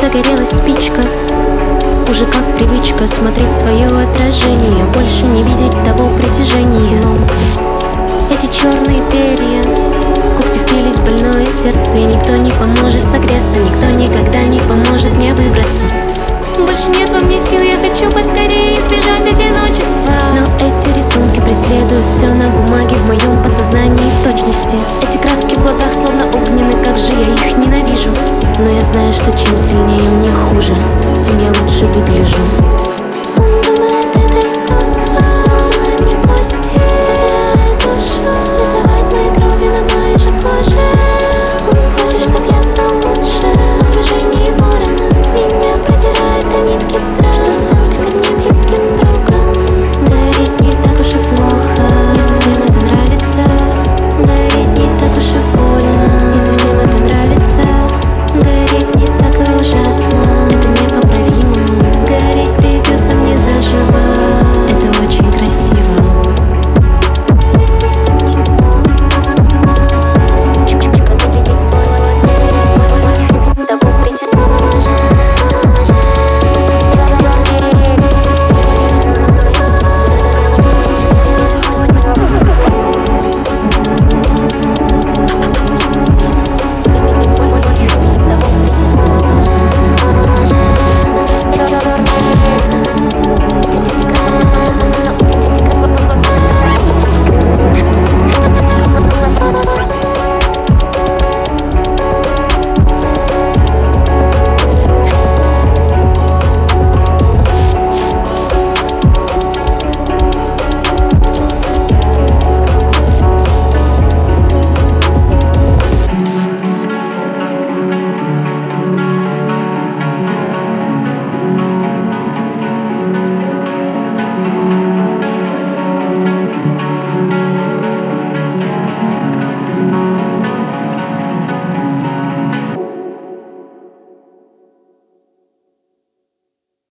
загорелась спичка. Уже как привычка смотреть в свое отражение, больше не видеть того притяжения. Но эти черные перья, когти впились в больное сердце, и никто не поможет согреться, никто никогда не поможет мне выбраться. Больше нет во мне сил, я хочу поскорее избежать одиночества. Но эти рисунки преследуют все на бумаге, в моем подсознании в точности. Эти краски в глазах словно огненны, как же я их ненавижу. Но я знаю, что чем сильнее мне хуже, тем я лучше выгляжу.